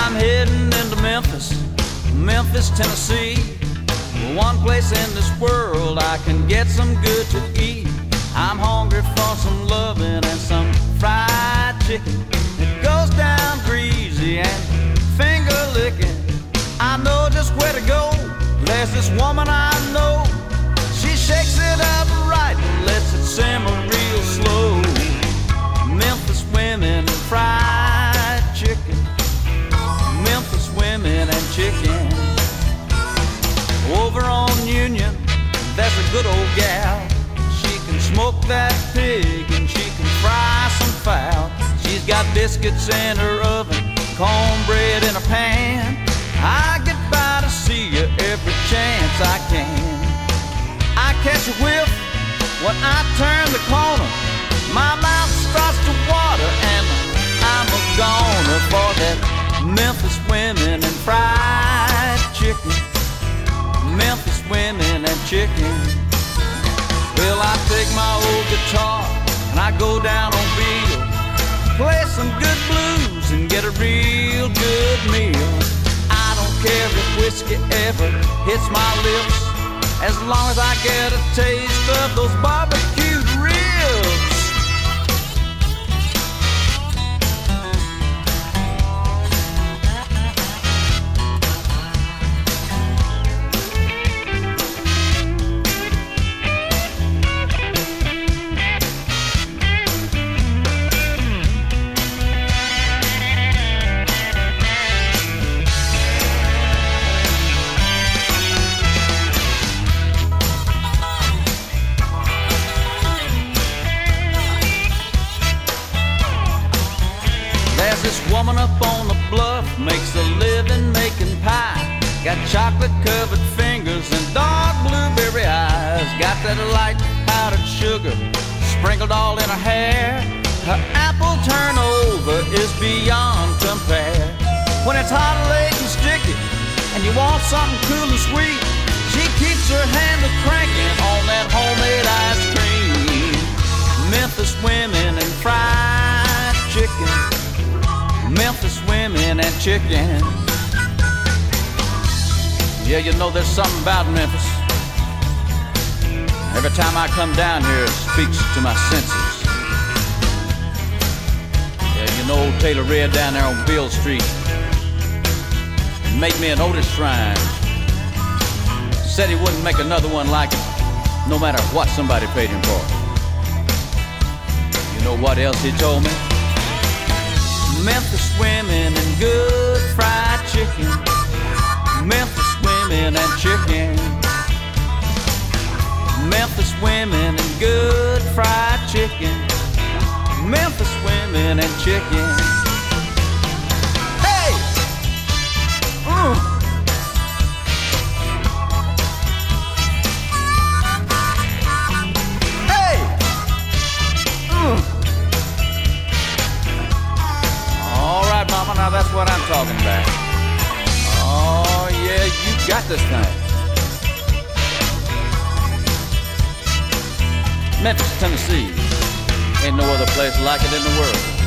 I'm heading into Memphis, Tennessee. One place in this world I can get some good to eat. I'm hungry for some loving and some fried chicken. It goes down greasy and finger licking. I know just where to go. There's this woman I know. She shakes it up right and lets it simmer real slow. Memphis women and fried chicken. Memphis women and chicken. Over on Union, there's a good old gal. She can smoke that pig and she can fry some fowl. She's got biscuits in her oven, cornbread in a pan. I get by to see her every chance I can. I catch a whiff when I turn the corner. My mouth starts to water and I'm a goner for that Memphis women and fried chicken. Memphis women and chicken. Well, I take my old guitar and I go down on Beale, play some good blues and get a real good meal. I don't care if whiskey ever hits my lips, as long as I get a taste of those barbecued ribs. There's this woman up on the bluff, makes a living making pie. Got chocolate covered fingers and dark blueberry eyes. Got that light powdered sugar sprinkled all in her hair. Her apple turnover is beyond compare. When it's hot, late and sticky and you want something cool and sweet, she keeps her hand a-cranking on that homemade ice cream. Memphis women and fried chicken. Memphis women and chicken. Yeah, you know there's something about Memphis. Every time I come down here, it speaks to my senses. Yeah, you know old Taylor Red down there on Beale Street made me an Otis Shrine. Said he wouldn't make another one like it, no matter what somebody paid him for. You know what else he told me? Memphis women and good fried chicken. Memphis women and chicken. Memphis women and good fried chicken. Memphis women and chicken. Hey! Hey! All right, mama, now that's what I'm talking about. Oh, yeah, you got this thing. Memphis, Tennessee. Ain't no other place like it in the world.